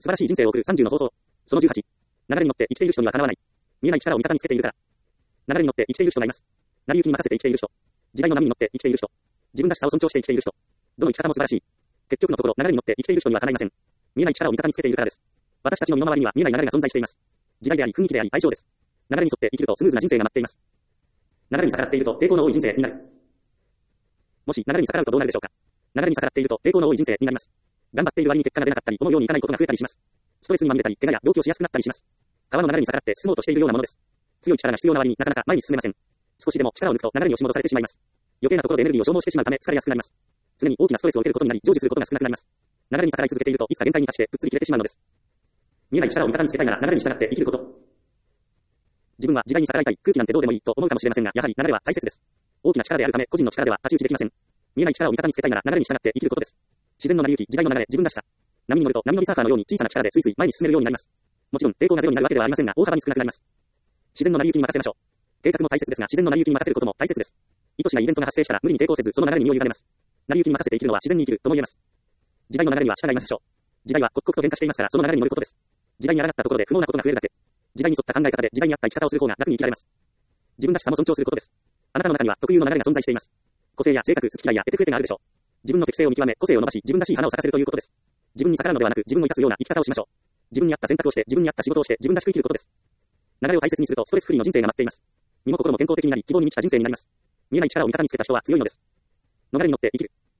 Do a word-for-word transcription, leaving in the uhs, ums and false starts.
素晴らしい人生を送るさんじゅうの方法。そのじゅうはち。流れに乗って生きている人にはかなわない。見えない力を味方につけているから。流れに乗って生きている人がいます。成り行きに任せて生きている人。時代の波に乗って生きている人。自分らしさを尊重して生きている人。どの生き方も素晴らしい。結局のところ、流れに乗って生きている人にはかないません。見えない力を味方につけているからです。私たちの身の回りには見えない流れが存在しています。時代であり、雰囲気であり、相性です。流れに沿って生きるとスムーズな人生が待っています。流れに逆らっていると抵抗の多い人生になる。もし流れに逆らうとどうなるでしょうか。流れに逆らっていると抵抗の多い人生になります。頑張っている割に結果が出なかったり、思うようにいかないことが増えたりします。ストレスにまみれたり、怪我や病気をしやすくなったりします。川の流れに逆らって進もうとしているようなものです。強い力が必要な割になかなか前に進めません。少しでも力を抜くと流れに押し戻されてしまいます。余計なところでエネルギーを消耗してしまうため疲れやすくなります。常に大きなストレスを受けることになり、成就することが少なくなります。流れに逆らい続けているといつか限界に達してぶっつり切れてしまうのです。見えない力を味方につけたいなら流れに従って生きること。自分は時代に逆らいたい、空気なんてどうでもいいと思うかもしれませんが、やはり流れは大切です。大きな力であるため個人の力では太刀打ちできません。見えない力を味方につけたいなら流れに従って生きることです。自然の成り行き、時代の流れ、自分らしさ。波に乗ると波乗りサーファーのように小さな力でスイスイ前に進めるようになります。もちろん抵抗がゼロになるわけではありませんが、大幅に少なくなります。自然の成り行きに任せましょう。計画も大切ですが、自然の成り行きに任せることも大切です。意図しないイベントが発生したら無理に抵抗せず、その流れに身を委ねます。成り行きに任せて生きるのは自然に生きるとも言えます。時代の流れには従いましょう。時代は刻々と変化していますから、その流れに乗ることです。時代に抗ったところで不毛なことが増えるだけ。時代に沿った考え方で時代に合った生き方をする方が楽に生きられます。自分らしさも尊重することです。あなたの中には特有の流れが存在しています。個性や性格、好き嫌いや得手不得手があるでしょう。自分の適性を見極め、個性を伸ばし、自分らしい花を咲かせるということです。自分に逆らうのではなく、自分を生かすような生き方をしましょう。自分に合った選択をして、自分に合った仕事をして、自分らしく生きることです。流れを大切にすると、ストレスフリーの人生が待っています。身も心も健康的になり、希望に満ちた人生になります。見えない力を味方につけた人は強いのです。逃れに乗って生きる。